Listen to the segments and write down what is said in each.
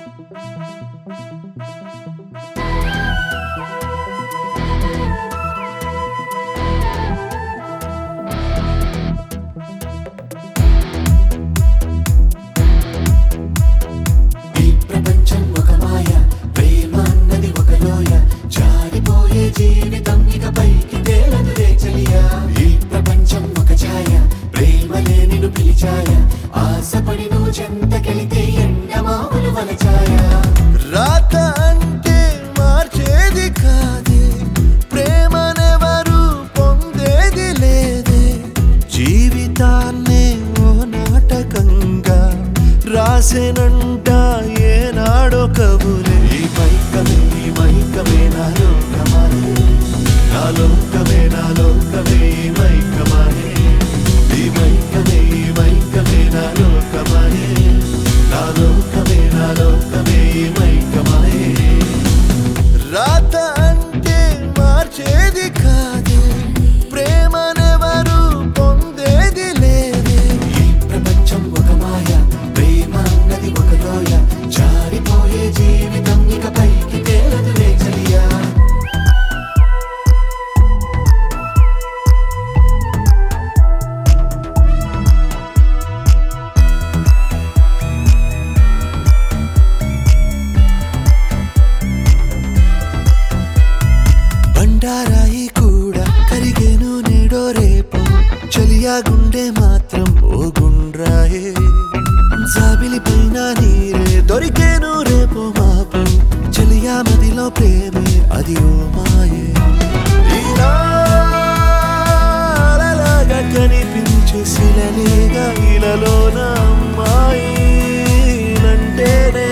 జీవితం ఇక పైకి తేలదులే చలియా ఈ ప్రపంచం ఒక ఛాయ ప్రేమలే నిన్ను పిలిచాయ ఆశపడి నువ్వు చెంతకెళితే ఎండమావులు వలచాయ రాత అంటే మార్చేది కాదే ప్రేమనెవరు పొందేది లేదే జీవితాన్నే ఓ నాటకంగా రాసేనంట ఏనాడో కబులే ఈ మైకమే నా లోకమాయే నా లోకమే నా లోకమే ఈ మైకమాయే ఈ మైకమే నా లోకమాయే నా లోకమే నా లోకమే ఈ మైకమాయే రాత అంటే మార్చేది కాదే ప్రేమనెవరు పొందేది లేదే ఈ ప్రపంచం ఒక మాయ ప్రేమ అన్నది ఒక లోయ జారిపోయే జీవితం ఇక పైకి తేలదులే చలియా బండారాయి కూడా కరిగేను నేడో రేపు చలియా గుండె మాత్రం ఓ గుండ్రాయే జాబిలి పైన నీరే దొరికేను రేపు మాపు చలియా మదిలో ప్రేమే అది ఓ మాయే ఇలాగా కనిపించే శిలలేగా ఇలలోన అమ్మాయి నంటేనే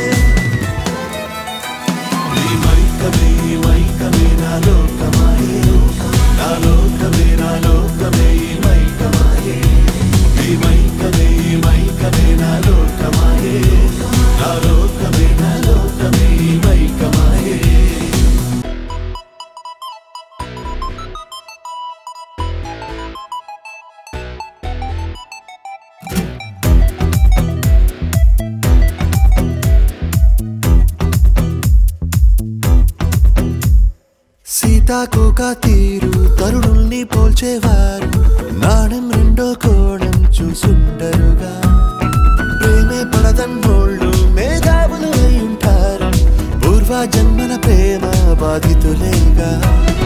ఈ మైకమే నా లోకమాయే నా లోకమే నా లోకమే ఈ మైకమాయే ఈ మైకమే నా లోకమాయే నా లోకమే నా లోకమే ఈ మైకమాయే సీతాకోక తీరు తరుణుల్ని పోల్చేవారు నాణం రెండో కోణం చూసుండరుగా ప్రేమే పడదన్నోళ్ళు మేధావులు అయి ఉంటారు పూర్వ జన్మల ప్రేమ బాధితులేగా